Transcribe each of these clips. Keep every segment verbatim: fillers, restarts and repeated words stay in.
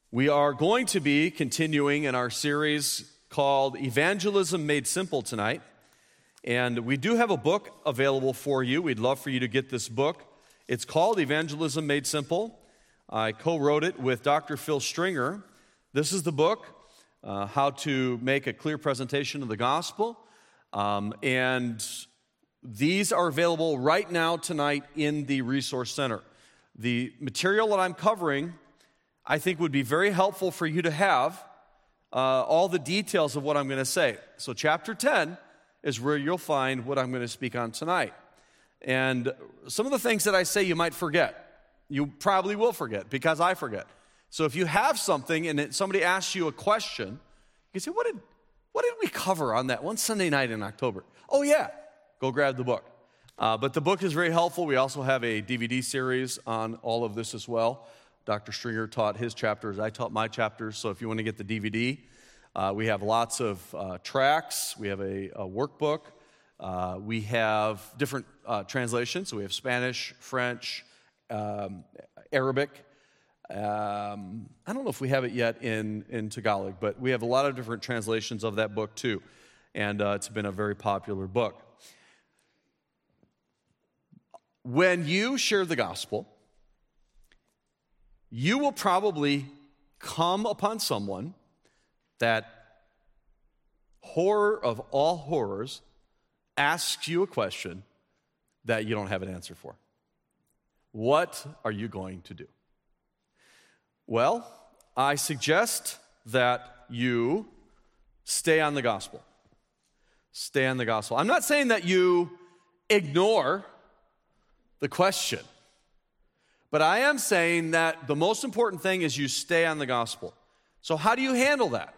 We are going to be continuing in our series called Evangelism Made Simple tonight. And we do have a book available for you. We'd love for you to get this book. It's called Evangelism Made Simple. I co-wrote it with Doctor Phil Stringer. This is the book, uh, How to Make a Clear Presentation of the Gospel. Um, and these are available right now tonight in the Resource Center. The material that I'm covering, I think, would be very helpful for you to have uh, all the details of what I'm going to say. So chapter ten is where you'll find what I'm going to speak on tonight. And some of the things that I say you might forget. You probably will forget because I forget. So if you have something and it, somebody asks you a question, you can say, what did, what did we cover on that one Sunday night in October? Oh, yeah. Go grab the book. Uh, but the book is very helpful. We also have a D V D series on all of this as well. Doctor Stringer taught his chapters. I taught my chapters. So if you want to get the D V D, uh, we have lots of uh, tracks. We have a, a workbook. Uh, we have different uh, translations. So we have Spanish, French, um, Arabic. Um, I don't know if we have it yet in, in Tagalog, but we have a lot of different translations of that book too. And uh, it's been a very popular book. When you share the gospel, you will probably come upon someone that, horror of all horrors, asks you a question that you don't have an answer for. What are you going to do? Well, I suggest that you stay on the gospel. Stay on the gospel. I'm not saying that you ignore the question. But I am saying that the most important thing is you stay on the gospel. So how do you handle that?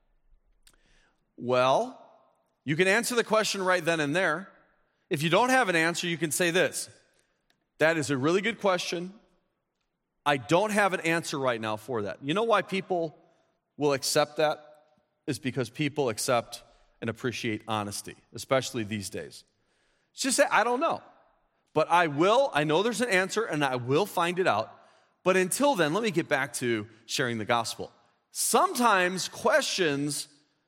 Well, you can answer the question right then and there. If you don't have an answer, you can say this. That is a really good question. I don't have an answer right now for that. You know why people will accept that? Is because people accept and appreciate honesty, especially these days. Just say, I don't know. But I will, I know there's an answer, and I will find it out. But until then, let me get back to sharing the gospel. Sometimes questions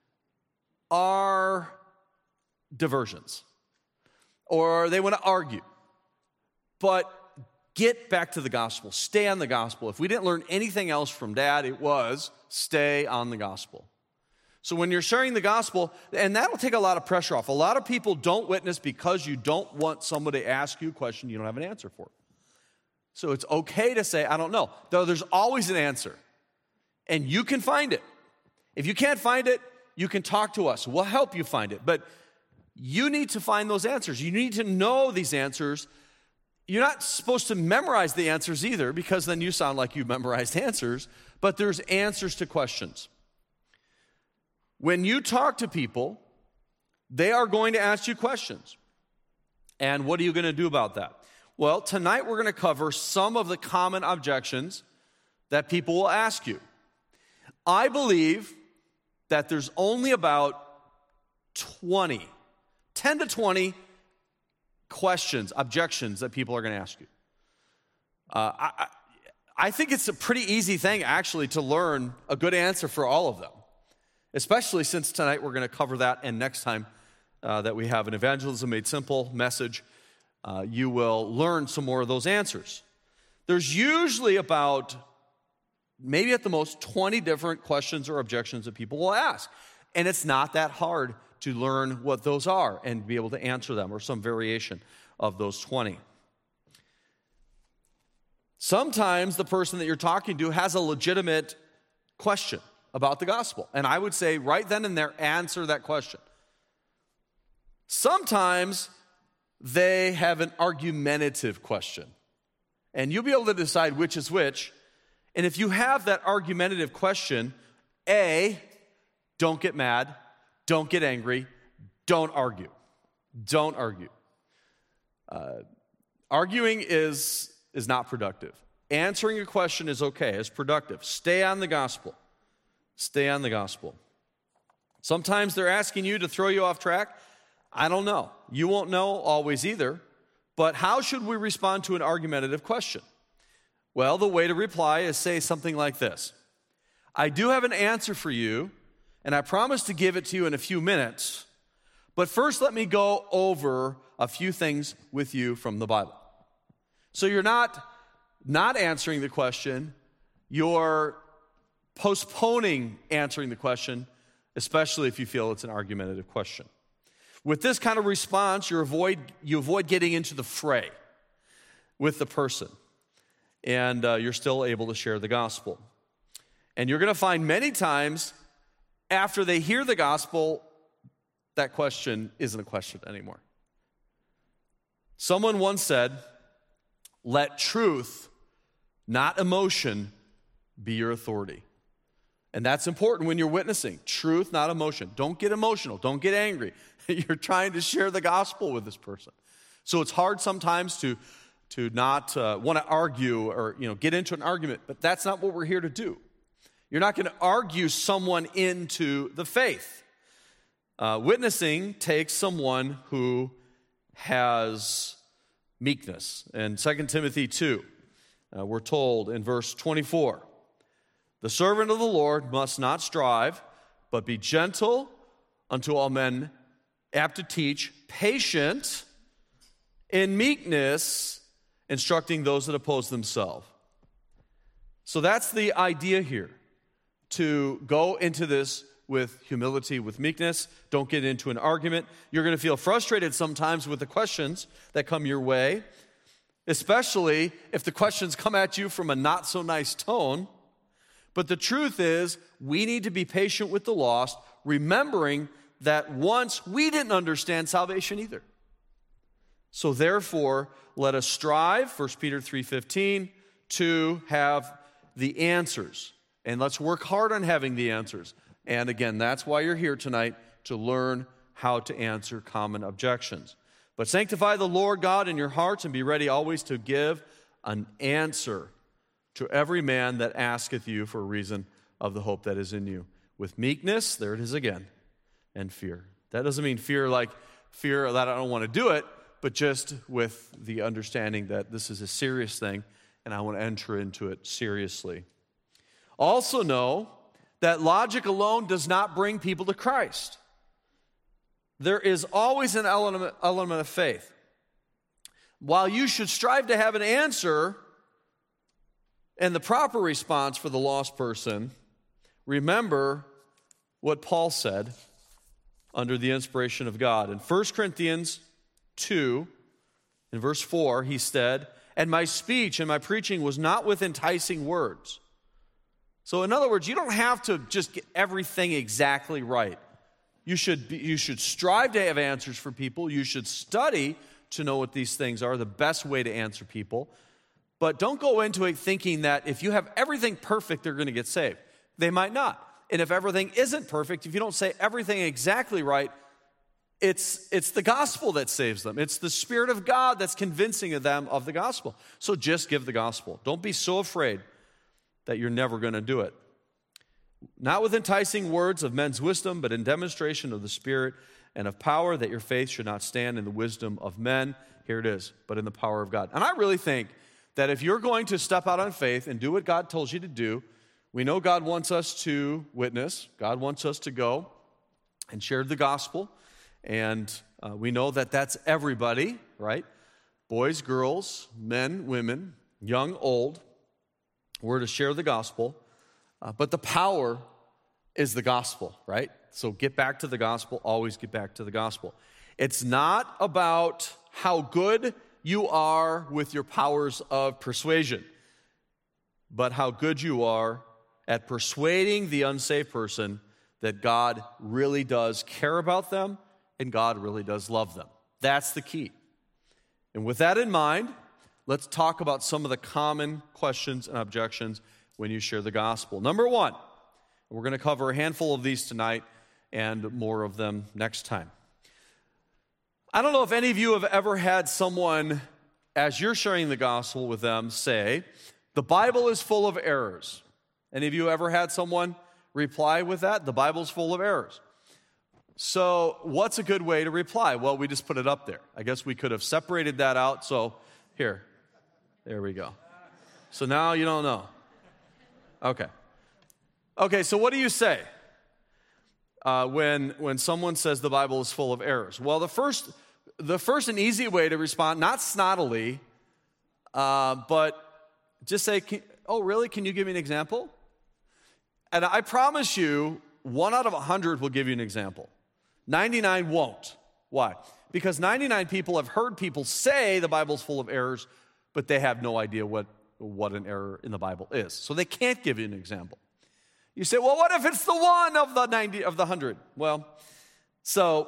are diversions, or they want to argue. But get back to the gospel. Stay on the gospel. If we didn't learn anything else from Dad, it was stay on the gospel. So when you're sharing the gospel, and that'll take a lot of pressure off. A lot of people don't witness because you don't want somebody to ask you a question you don't have an answer for. So it's okay to say, I don't know. Though there's always an answer. And you can find it. If you can't find it, you can talk to us. We'll help you find it. But you need to find those answers. You need to know these answers. You're not supposed to memorize the answers either, because then you sound like you memorized answers. But there's answers to questions. When you talk to people, they are going to ask you questions. And what are you going to do about that? Well, tonight we're going to cover some of the common objections that people will ask you. I believe that there's only about twenty, ten to twenty questions, objections that people are going to ask you. Uh, I, I think it's a pretty easy thing, actually, to learn a good answer for all of them. Especially since tonight we're going to cover that, and next time uh, that we have an Evangelism Made Simple message, uh, you will learn some more of those answers. There's usually about, maybe at the most, twenty different questions or objections that people will ask. And it's not that hard to learn what those are and be able to answer them, or some variation of those twenty. Sometimes the person that you're talking to has a legitimate question about the gospel. And I would say right then and there, answer that question. Sometimes they have an argumentative question. And you'll be able to decide which is which. And if you have that argumentative question, A, don't get mad, don't get angry, don't argue. Don't argue. Uh, arguing is, is not productive. Answering a question is okay, it's productive. Stay on the gospel. Stay on the gospel. Sometimes they're asking you to throw you off track. I don't know. You won't know always either. But how should we respond to an argumentative question? Well, the way to reply is say something like this. I do have an answer for you, and I promise to give it to you in a few minutes. But first, let me go over a few things with you from the Bible. So you're not not answering the question, you're postponing answering the question, especially if you feel it's an argumentative question. With this kind of response, you avoid you avoid getting into the fray with the person, and uh, you're still able to share the gospel. And you're going to find many times after they hear the gospel, that question isn't a question anymore. Someone once said, "Let truth, not emotion, be your authority." And that's important when you're witnessing. Truth, not emotion. Don't get emotional. Don't get angry. You're trying to share the gospel with this person. So it's hard sometimes to, to not uh, want to argue or you know get into an argument, but that's not what we're here to do. You're not going to argue someone into the faith. Uh, witnessing takes someone who has meekness. In Second Timothy two, uh, we're told in verse twenty-four, "The servant of the Lord must not strive, but be gentle unto all men, apt to teach, patient in meekness, instructing those that oppose themselves." So that's the idea here, to go into this with humility, with meekness. Don't get into an argument. You're going to feel frustrated sometimes with the questions that come your way, especially if the questions come at you from a not-so-nice tone. But the truth is, we need to be patient with the lost, remembering that once we didn't understand salvation either. So therefore, let us strive, First Peter three fifteen, to have the answers. And let's work hard on having the answers. And again, that's why you're here tonight, to learn how to answer common objections. But sanctify the Lord God in your hearts, and be ready always to give an answer to every man that asketh you for a reason of the hope that is in you, with meekness, there it is again, and fear. That doesn't mean fear like fear that I don't want to do it, but just with the understanding that this is a serious thing, and I want to enter into it seriously. Also know that logic alone does not bring people to Christ. There is always an element, element of faith. While you should strive to have an answer and the proper response for the lost person, remember what Paul said under the inspiration of God. In First Corinthians two, in verse four, he said, "And my speech and my preaching was not with enticing words." So in other words, you don't have to just get everything exactly right. You should be, you should strive to have answers for people. You should study to know what these things are, the best way to answer people. But don't go into it thinking that if you have everything perfect, they're going to get saved. They might not. And if everything isn't perfect, if you don't say everything exactly right, it's, it's the gospel that saves them. It's the Spirit of God that's convincing of them of the gospel. So just give the gospel. Don't be so afraid that you're never going to do it. Not with enticing words of men's wisdom, but in demonstration of the Spirit and of power, that your faith should not stand in the wisdom of men. Here it is, but in the power of God. And I really think that if you're going to step out on faith and do what God tells you to do, we know God wants us to witness. God wants us to go and share the gospel. And uh, we know that that's everybody, right? Boys, girls, men, women, young, old. We're to share the gospel. Uh, but the power is the gospel, right? So get back to the gospel. Always get back to the gospel. It's not about how good you are with your powers of persuasion, but how good you are at persuading the unsaved person that God really does care about them and God really does love them. That's the key. And with that in mind, let's talk about some of the common questions and objections when you share the gospel. Number one, we're going to cover a handful of these tonight and more of them next time. I don't know if any of you have ever had someone, as you're sharing the gospel with them, say, "The Bible is full of errors." Any of you ever had someone reply with that? The Bible's full of errors. So what's a good way to reply? Well, we just put it up there. I guess we could have separated that out. So here, there we go. So now you don't know. Okay. Okay, so what do you say uh, when, when someone says the Bible is full of errors? Well, the first, the first and easy way to respond, not snottily, uh, but just say, oh, really? Can you give me an example? And I promise you, one out of a hundred will give you an example. ninety-nine won't. Why? Because ninety-nine people have heard people say the Bible's full of errors, but they have no idea what, what an error in the Bible is. So they can't give you an example. You say, well, what if it's the one of the ninety of the hundred? Well, so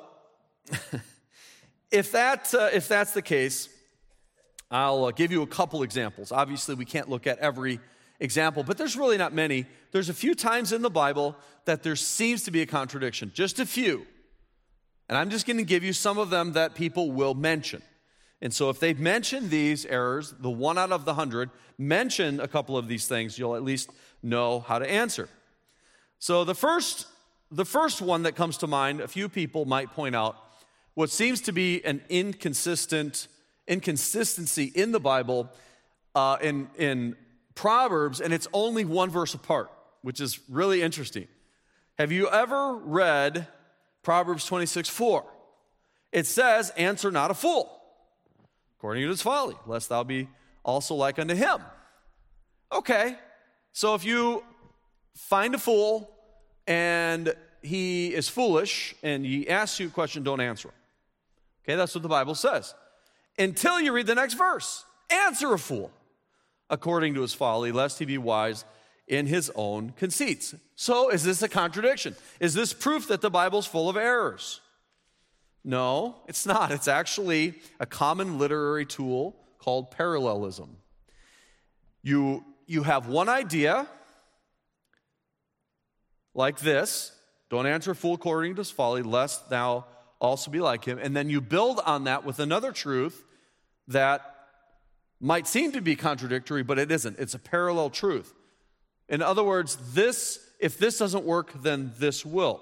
if that uh, if that's the case, I'll uh, give you a couple examples. Obviously, we can't look at every example, but there's really not many. There's a few times in the Bible that there seems to be a contradiction, just a few. And I'm just going to give you some of them that people will mention. And so if they've mentioned these errors, the one out of the hundred, mention a couple of these things, you'll at least know how to answer. So the first, the first one that comes to mind, a few people might point out, what seems to be an inconsistent inconsistency in the Bible, uh, in, in Proverbs, and it's only one verse apart, which is really interesting. Have you ever read Proverbs twenty-six four? It says, answer not a fool, according to his folly, lest thou be also like unto him. Okay, so if you find a fool and he is foolish and he asks you a question, don't answer him. Okay, that's what the Bible says. Until you read the next verse. Answer a fool according to his folly, lest he be wise in his own conceits. So is this a contradiction? Is this proof that the Bible's full of errors? No, it's not. It's actually a common literary tool called parallelism. You, you have one idea like this, don't answer a fool according to his folly, lest thou also be like him, and then you build on that with another truth that might seem to be contradictory, but it isn't. It's a parallel truth. In other words, this, if this doesn't work, then this will.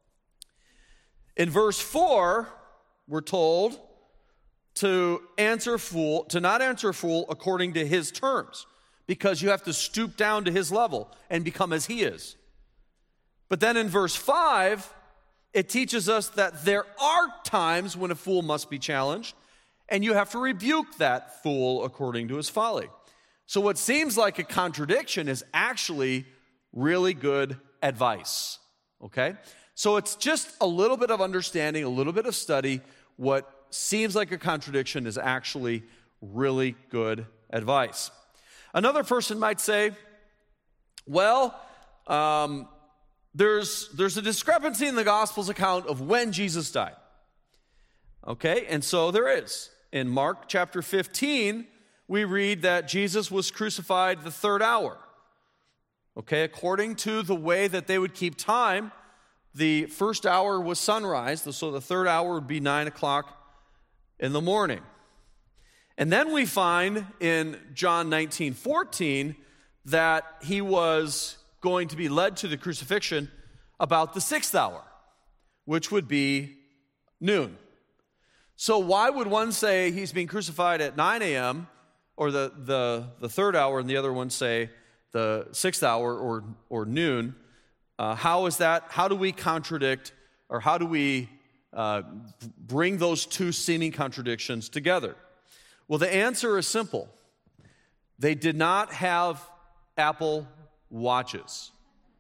In verse four, we're told to answer a fool, to not answer a fool according to his terms, because you have to stoop down to his level and become as he is. But then in verse five, it teaches us that there are times when a fool must be challenged, and you have to rebuke that fool according to his folly. So what seems like a contradiction is actually really good advice, okay? So it's just a little bit of understanding, a little bit of study. What seems like a contradiction is actually really good advice. Another person might say, well, um, there's, there's a discrepancy in the Gospel's account of when Jesus died. Okay, and so there is. In Mark chapter fifteen, we read that Jesus was crucified the third hour. Okay, according to the way that they would keep time, the first hour was sunrise, so the third hour would be nine o'clock in the morning. And then we find in John nineteen fourteen that he was going to be led to the crucifixion about the sixth hour, which would be noon. So why would one say he's being crucified at nine a.m., or the, the, the third hour, and the other one say the sixth hour or, or noon? Uh, how is that? How do we contradict, or how do we uh, bring those two seeming contradictions together? Well, the answer is simple. They did not have Apple watches.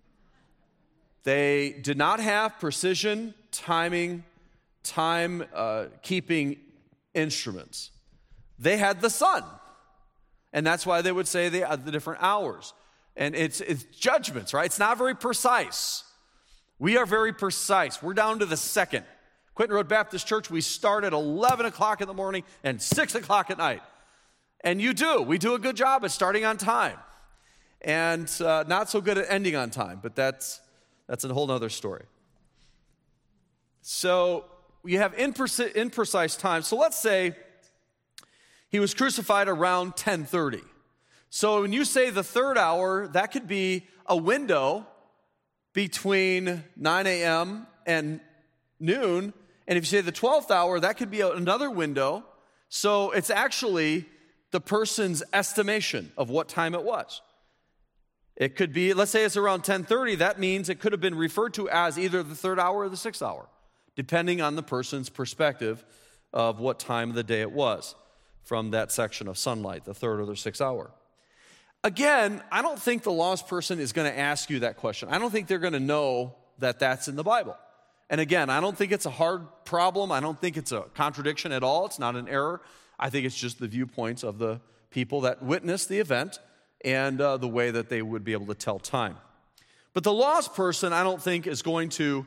They did not have precision timing, time uh, keeping instruments. They had the sun. And that's why they would say they had the different hours. And it's, it's judgments, right? It's not very precise. We are very precise. We're down to the second. Quinton Road Baptist Church, we start at eleven o'clock in the morning and six o'clock at night. And you do. We do a good job at starting on time. And uh, not so good at ending on time, but that's, that's a whole other story. So you have impreci- imprecise time. So let's say he was crucified around ten thirty. So when you say the third hour, that could be a window between nine a.m. and noon. And if you say the twelfth hour, that could be another window. So it's actually the person's estimation of what time it was. It could be, let's say it's around ten thirty, that means it could have been referred to as either the third hour or the sixth hour, depending on the person's perspective of what time of the day it was from that section of sunlight, the third or the sixth hour. Again, I don't think the lost person is going to ask you that question. I don't think they're going to know that that's in the Bible. And again, I don't think it's a hard problem. I don't think it's a contradiction at all. It's not an error. I think it's just the viewpoints of the people that witnessed the event and uh, the way that they would be able to tell time. But the lost person, I don't think, is going to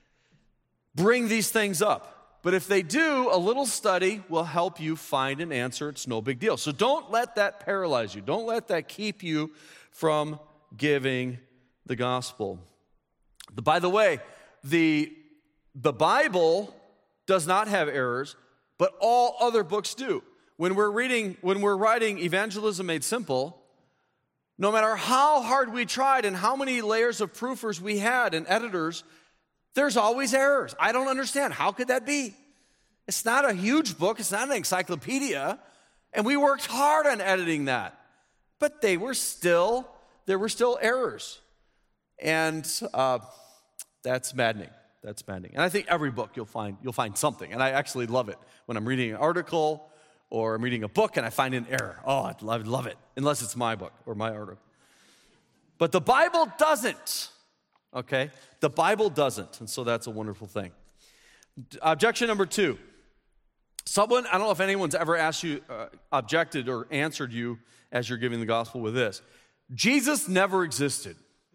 bring these things up. But if they do, a little study will help you find an answer. It's no big deal. So don't let that paralyze you. Don't let that keep you from giving the gospel. By the way, the, the Bible does not have errors, but all other books do. When we're reading, when we're writing Evangelism Made Simple, no matter how hard we tried and how many layers of proofers we had and editors, there's always errors. I don't understand. How could that be? It's not a huge book. It's not an encyclopedia. And we worked hard on editing that. But they were still, there were still errors. And uh, that's maddening. That's maddening. And I think every book you'll find, you'll find something. And I actually love it when I'm reading an article or I'm reading a book and I find an error. Oh, I'd love, love it, unless it's my book or my article. But the Bible doesn't, okay? The Bible doesn't, and so that's a wonderful thing. Objection number two. Someone, I don't know if anyone's ever asked you, uh, objected or answered you as you're giving the gospel with this. Jesus never existed,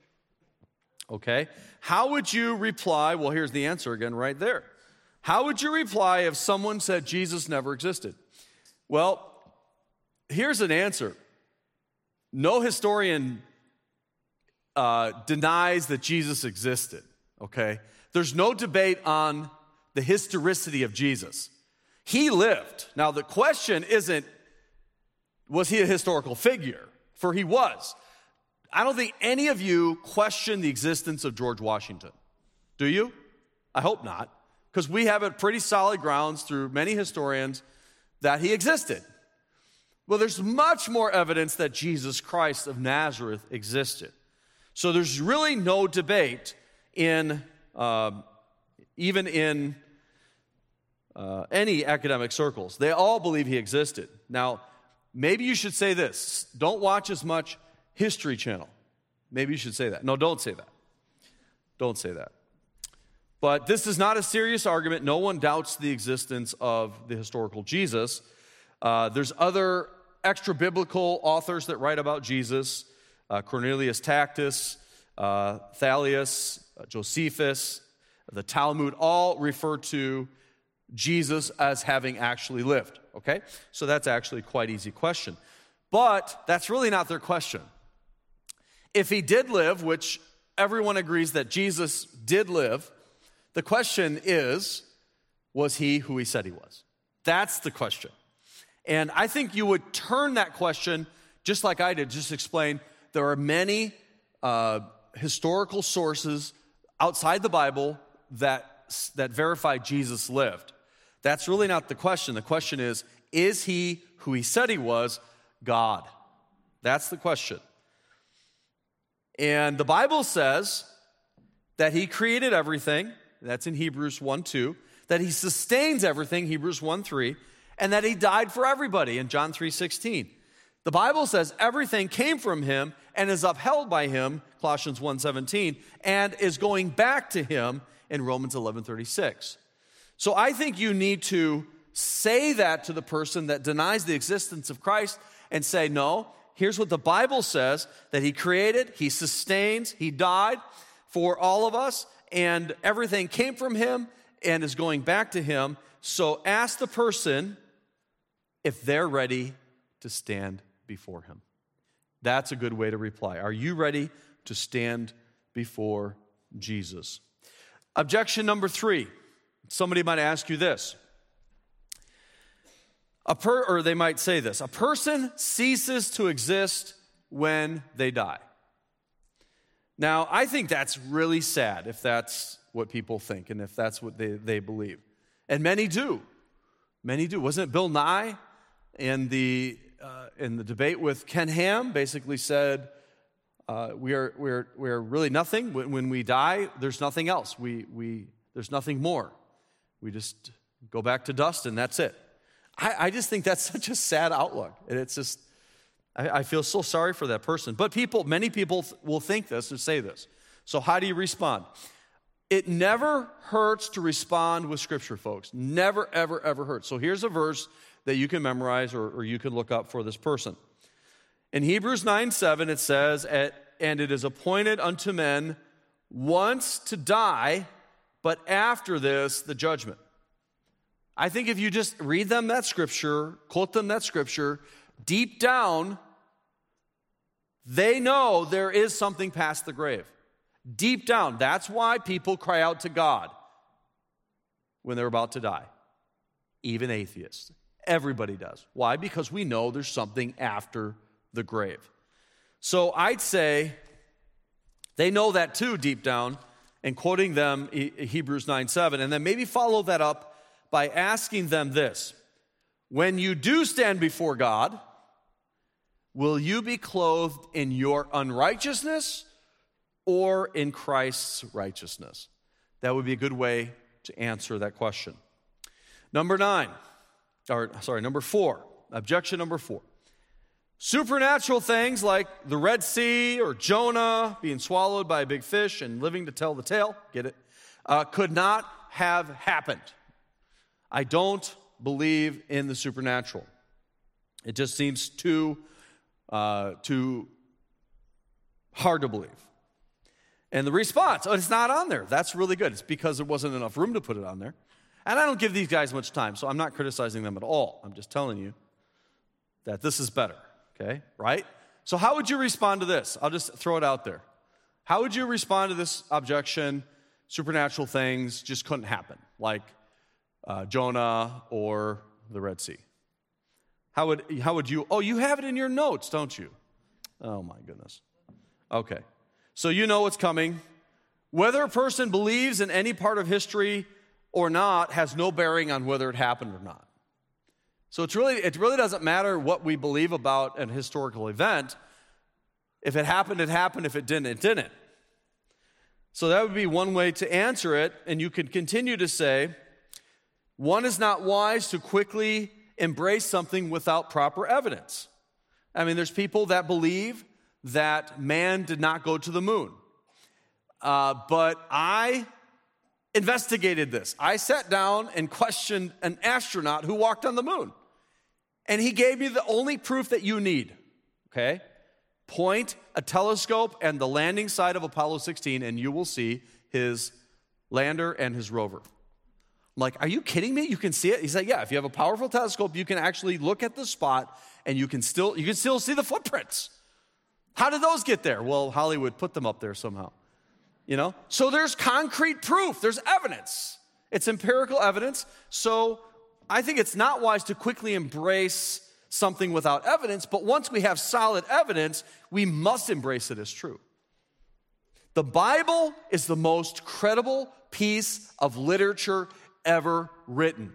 okay? How would you reply? Well, here's the answer again right there. How would you reply if someone said Jesus never existed? Well, here's an answer. No historian uh, denies that Jesus existed, okay? There's no debate on the historicity of Jesus. He lived. Now, the question isn't, was he a historical figure? For he was. I don't think any of you question the existence of George Washington. Do you? I hope not, because we have it pretty solid grounds through many historians that he existed. Well, there's much more evidence that Jesus Christ of Nazareth existed. So there's really no debate in, uh, even in uh, any academic circles. They all believe he existed. Now, maybe you should say this. Don't watch as much History Channel. Maybe you should say that. No, don't say that. Don't say that. But this is not a serious argument. No one doubts the existence of the historical Jesus. Uh, there's other extra-biblical authors that write about Jesus. Uh, Cornelius Tacitus, uh, Thalius, uh, Josephus, the Talmud, all refer to Jesus as having actually lived. Okay? So that's actually quite easy question. But that's really not their question. If he did live, which everyone agrees that Jesus did live, the question is, was he who he said he was? That's the question. And I think you would turn that question, just like I did, just explain, there are many uh, historical sources outside the Bible that, that verify Jesus lived. That's really not the question. The question is, is he who he said he was, God? That's the question. And the Bible says that he created everything. That's in Hebrews one two. That he sustains everything, Hebrews one three. And that he died for everybody in John three sixteen. The Bible says everything came from him and is upheld by him, Colossians one seventeen, and is going back to him in Romans eleven thirty-six. So I think you need to say that to the person that denies the existence of Christ and say, no, here's what the Bible says, that he created, he sustains, he died for all of us, and everything came from him and is going back to him. So ask the person if they're ready to stand before him. That's a good way to reply. Are you ready to stand before Jesus? Objection number three. Somebody might ask you this. A per, or they might say this. A person ceases to exist when they die. Now, I think that's really sad if that's what people think and if that's what they, they believe. And many do. Many do. Wasn't it Bill Nye in the, uh, in the debate with Ken Ham basically said, uh, we are we're we're really nothing. When, when we die, there's nothing else. We we there's nothing more. We just go back to dust, and that's it. I, I just think that's such a sad outlook, and it's just I, I feel so sorry for that person. But people, many people th- will think this and say this. So how do you respond? It never hurts to respond with Scripture, folks. Never, ever, ever hurts. So here's a verse that you can memorize or, or you can look up for this person. In Hebrews nine seven, it says, "And it is appointed unto men once to die, but after this, the judgment." I think if you just read them that Scripture, quote them that Scripture, deep down, they know there is something past the grave. Deep down. That's why people cry out to God when they're about to die. Even atheists. Everybody does. Why? Because we know there's something after the grave. So I'd say they know that too deep down, and quoting them Hebrews nine seven, and then maybe follow that up by asking them this: when you do stand before God, will you be clothed in your unrighteousness or in Christ's righteousness? That would be a good way to answer that question. Number nine, or sorry, number four, objection number four. Supernatural things like the Red Sea or Jonah being swallowed by a big fish and living to tell the tale, get it, uh, could not have happened. I don't believe in the supernatural. It just seems too, uh, too hard to believe. And the response, oh, it's not on there. That's really good. It's because there wasn't enough room to put it on there. And I don't give these guys much time, so I'm not criticizing them at all. I'm just telling you that this is better, okay? Right? So how would you respond to this? I'll just throw it out there. How would you respond to this objection? Supernatural things just couldn't happen, like uh, Jonah or the Red Sea. How would, how would you, oh, you have it in your notes, don't you? Oh, my goodness. Okay. So you know what's coming. Whether a person believes in any part of history or not has no bearing on whether it happened or not. So it's really, it really doesn't matter what we believe about an historical event. If it happened, it happened. If it didn't, it didn't. So that would be one way to answer it. And you could continue to say, one is not wise to quickly embrace something without proper evidence. I mean, there's people that believe that man did not go to the moon. Uh, but I investigated this. I sat down and questioned an astronaut who walked on the moon. And he gave me the only proof that you need, okay? Point a telescope and the landing site of Apollo sixteen, and you will see his lander and his rover. I'm like, are you kidding me? You can see it? He said, yeah, if you have a powerful telescope, you can actually look at the spot and you can still, you can still see the footprints. How did those get there? Well, Hollywood put them up there somehow. You know? So there's concrete proof. There's evidence. It's empirical evidence. So I think it's not wise to quickly embrace something without evidence, but once we have solid evidence, we must embrace it as true. The Bible is the most credible piece of literature ever written.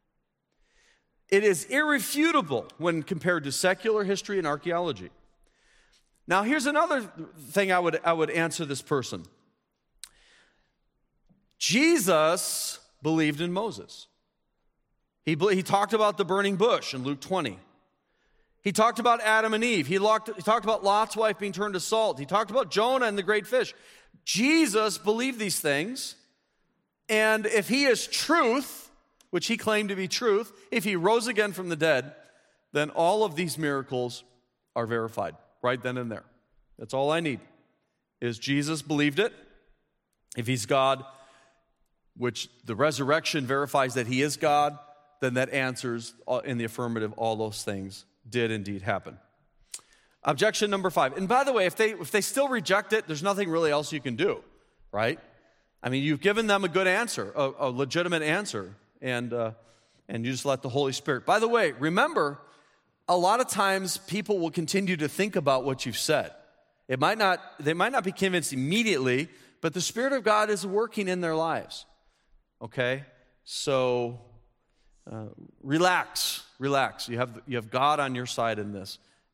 It is irrefutable when compared to secular history and archaeology. Now, here's another thing I would, I would answer this person. Jesus believed in Moses. He, he talked about the burning bush in Luke twenty. He talked about Adam and Eve. He, locked, he talked about Lot's wife being turned to salt. He talked about Jonah and the great fish. Jesus believed these things. And if he is truth, which he claimed to be truth, if he rose again from the dead, then all of these miracles are verified right then and there. That's all I need, is Jesus believed it. If he's God, which the resurrection verifies that he is God, then that answers in the affirmative all those things did indeed happen. Objection number five. And by the way, if they if they still reject it, there's nothing really else you can do, right? I mean, you've given them a good answer, a, a legitimate answer, and uh, and you just let the Holy Spirit. By the way, remember, a lot of times people will continue to think about what you've said. It might not, they might not be convinced immediately, but the Spirit of God is working in their lives. Okay? So uh, relax, relax. You have you have God on your side in this,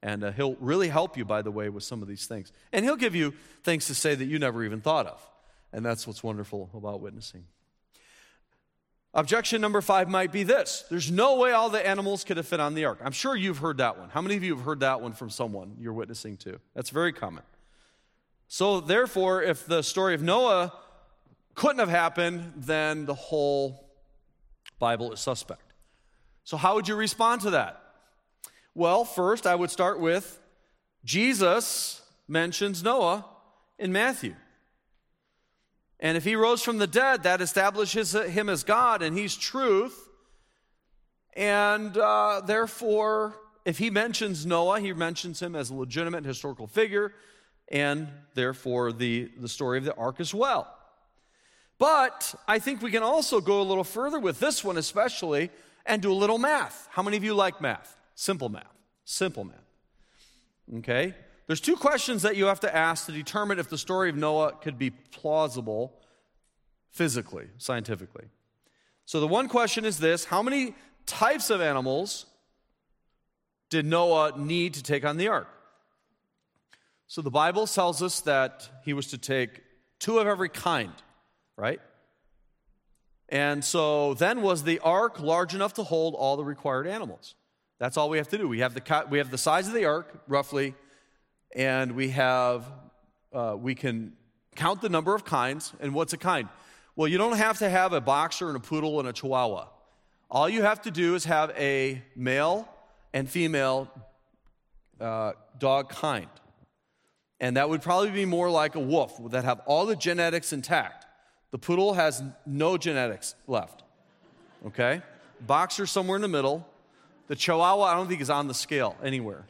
And uh, he'll really help you, by the way, with some of these things. And he'll give you things to say that you never even thought of. And that's what's wonderful about witnessing. Objection number five might be this. There's no way all the animals could have fit on the ark. I'm sure you've heard that one. How many of you have heard that one from someone you're witnessing to? That's very common. So therefore, if the story of Noah couldn't have happened, then the whole Bible is suspect. So how would you respond to that? Well, first, I would start with Jesus mentions Noah in Matthew. And if he rose from the dead, that establishes him as God, and he's truth. And uh, therefore, if he mentions Noah, he mentions him as a legitimate historical figure, and therefore the, the story of the ark as well. But I think we can also go a little further with this one especially, and do a little math. How many of you like math? Simple math. Simple math. Okay? There's two questions that you have to ask to determine if the story of Noah could be plausible physically, scientifically. So the one question is this: how many types of animals did Noah need to take on the ark? So the Bible tells us that he was to take two of every kind, right? And so then, was the ark large enough to hold all the required animals? That's all we have to do. We have the we have the size of the ark, roughly, and we have uh, we can count the number of kinds. And what's a kind? Well, you don't have to have a boxer and a poodle and a chihuahua. All you have to do is have a male and female uh, dog kind. And that would probably be more like a wolf that have all the genetics intact. The poodle has no genetics left. Okay? Boxer somewhere in the middle. The chihuahua, I don't think, is on the scale anywhere.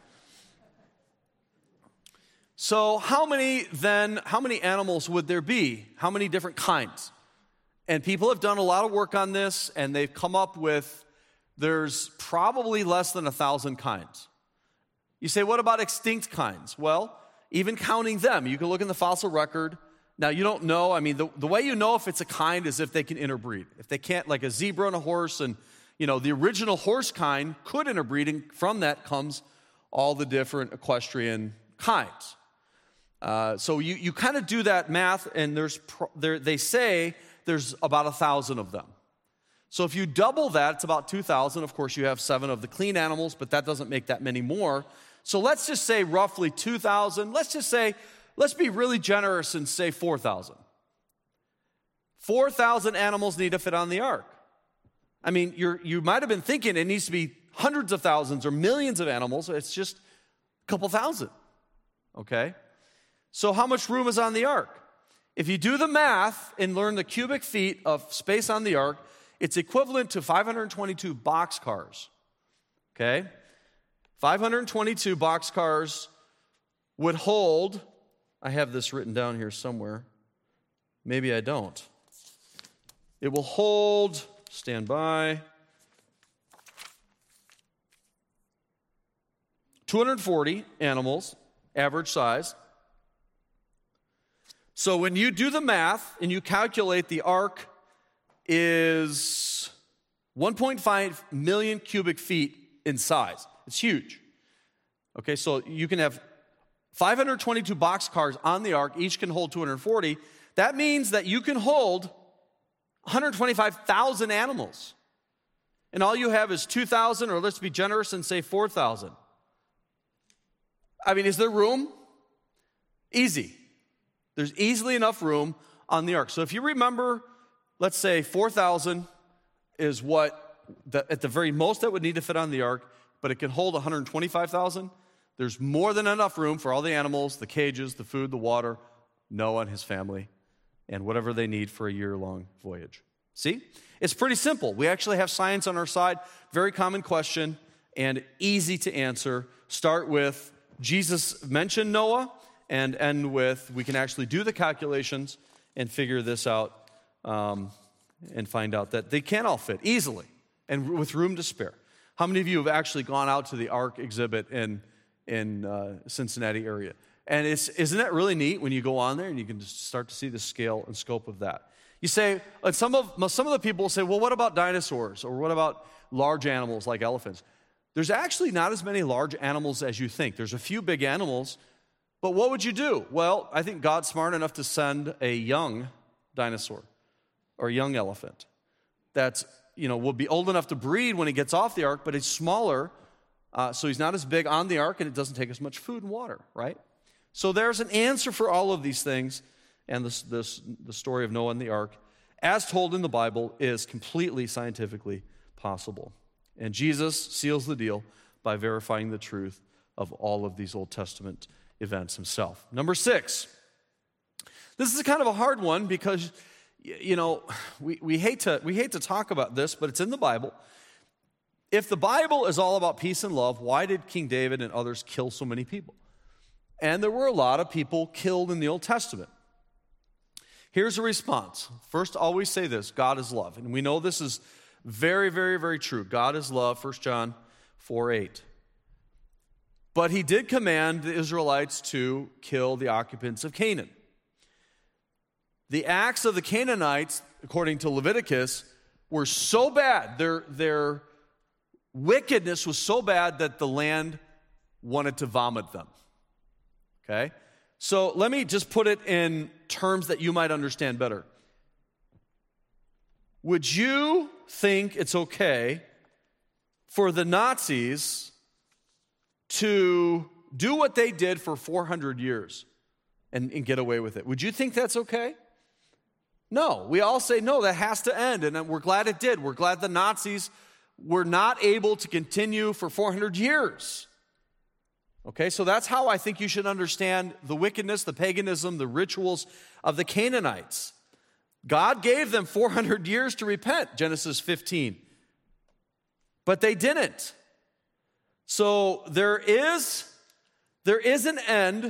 So how many then, how many animals would there be? How many different kinds? And people have done a lot of work on this, and they've come up with, there's probably less than a thousand kinds. You say, what about extinct kinds? Well, even counting them, you can look in the fossil record. Now, you don't know, I mean, the, the way you know if it's a kind is if they can interbreed. If they can't, like a zebra and a horse, and, you know, the original horse kind could interbreed, and from that comes all the different equestrian kinds. Uh, so you, you kind of do that math, and there's pro, there, they say there's about a thousand of them. So if you double that, it's about two thousand. Of course, you have seven of the clean animals, but that doesn't make that many more. So let's just say roughly two thousand. Let's just say, let's be really generous and say four thousand. four thousand animals need to fit on the ark. I mean, you're, you might have been thinking it needs to be hundreds of thousands or millions of animals. It's just a couple thousand, okay? So how much room is on the ark? If you do the math and learn the cubic feet of space on the ark, it's equivalent to five hundred twenty-two boxcars, okay? five hundred twenty-two boxcars would hold, I have this written down here somewhere. Maybe I don't. It will hold, stand by, two hundred forty animals, average size. So when you do the math and you calculate the ark is one point five million cubic feet in size. It's huge. Okay, so you can have five hundred twenty-two boxcars on the ark. Each can hold two hundred forty. That means that you can hold one hundred twenty-five thousand animals. And all you have is two thousand, or let's be generous and say four thousand. I mean, is there room? Easy. There's easily enough room on the ark. So if you remember, let's say four thousand is what, the, at the very most, that would need to fit on the ark, but it can hold one hundred twenty-five thousand. There's more than enough room for all the animals, the cages, the food, the water, Noah and his family, and whatever they need for a year-long voyage. See? It's pretty simple. We actually have science on our side. Very common question and easy to answer. Start with Jesus mentioned Noah, and end with we can actually do the calculations and figure this out um, and find out that they can all fit easily and with room to spare. How many of you have actually gone out to the Ark exhibit in in uh, Cincinnati area? And it's, isn't that really neat when you go on there and you can just start to see the scale and scope of that? You say, and some of some of the people will say, well, what about dinosaurs, or what about large animals like elephants? there's actually not as many large animals as you think. There's a few big animals, but what would you do? Well, I think God's smart enough to send a young dinosaur or a young elephant that's, you know, will be old enough to breed when he gets off the ark, but he's smaller, uh, so he's not as big on the ark, and it doesn't take as much food and water, right? So there's an answer for all of these things, and this, this, the story of Noah and the ark, as told in the Bible, is completely scientifically possible. And Jesus seals the deal by verifying the truth of all of these Old Testament events himself. Number six. This is kind of a hard one because, you know, we, we hate to we hate to talk about this, but it's in the Bible. If the Bible is all about peace and love, why did King David and others kill so many people? And there were a lot of people killed in the Old Testament. Here's a response. First, always say this: God is love. And we know this is very, very, very true. God is love, First John four eight. But he did command the Israelites to kill the occupants of Canaan. The acts of the Canaanites, according to Leviticus, were so bad, their, their wickedness was so bad that the land wanted to vomit them. Okay? So let me just put it in terms that you might understand better. Would you think it's okay for the Nazis to do what they did for four hundred years and, and get away with it? Would you think that's okay? No. We all say, no, that has to end, and we're glad it did. We're glad the Nazis were not able to continue for four hundred years. Okay, so that's how I think you should understand the wickedness, the paganism, the rituals of the Canaanites. God gave them four hundred years to repent, Genesis fifteen. But they didn't. So there is, there is an end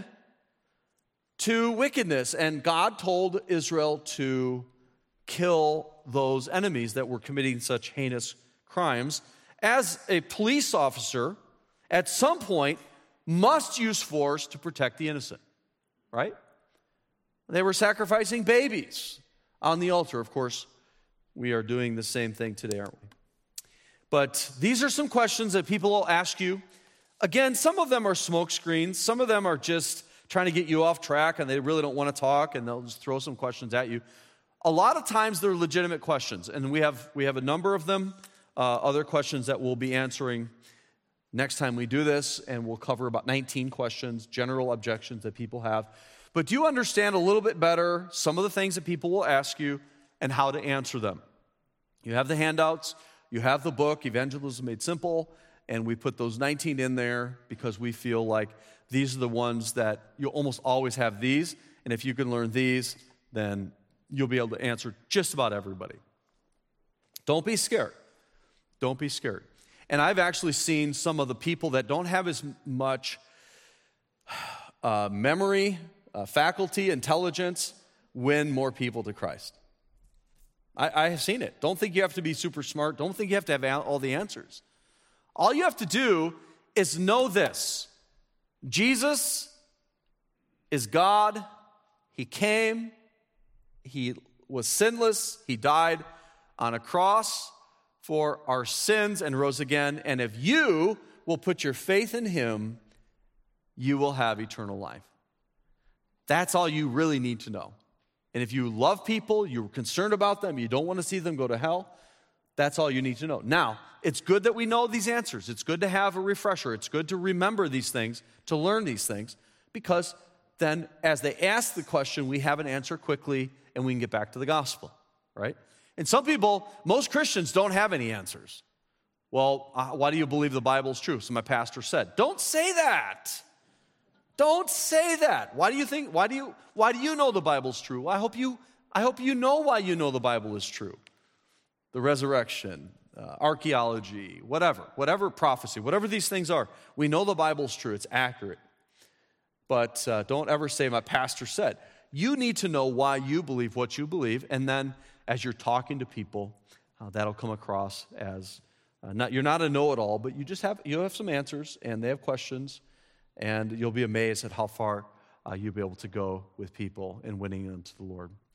to wickedness, and God told Israel to kill those enemies that were committing such heinous crimes. As a police officer, at some point, must use force to protect the innocent, right? They were sacrificing babies on the altar. Of course, we are doing the same thing today, aren't we? But these are some questions that people will ask you. Again, some of them are smoke screens. Some of them are just trying to get you off track, and they really don't want to talk, and they'll just throw some questions at you. A lot of times they're legitimate questions, and we have we have a number of them, uh, other questions that we'll be answering next time we do this, and we'll cover about nineteen questions, general objections that people have. But do you understand a little bit better some of the things that people will ask you and how to answer them? You have the handouts, you have the book, Evangelism Made Simple, and we put those nineteen in there because we feel like these are the ones that you'll almost always have these, and if you can learn these, then you'll be able to answer just about everybody. Don't be scared. Don't be scared. And I've actually seen some of the people that don't have as much uh, memory, uh, faculty, intelligence, win more people to Christ. I, I have seen it. Don't think you have to be super smart. Don't think you have to have all the answers. All you have to do is know this. Jesus is God. He came. He was sinless. He died on a cross for our sins and rose again. And if you will put your faith in him, you will have eternal life. That's all you really need to know. And if you love people, you're concerned about them, you don't want to see them go to hell, that's all you need to know. Now, it's good that we know these answers. It's good to have a refresher. It's good to remember these things, to learn these things, because then as they ask the question, we have an answer quickly and we can get back to the gospel, right? And some people, most Christians don't have any answers. Well, uh, why do you believe the Bible is true? So my pastor said, don't say that. Don't say that. Why do you think, why do you, why do you know the Bible's true? Well, I hope you, I hope you know why you know the Bible is true. The resurrection, uh, archaeology, whatever, whatever prophecy, whatever these things are, we know the Bible's true. It's accurate. But uh, don't ever say, my pastor said. You need to know why you believe what you believe, and then as you're talking to people, uh, that'll come across as, uh, not, you're not a know-it-all, but you just have, you have some answers, and they have questions, and you'll be amazed at how far uh, you'll be able to go with people in winning them to the Lord.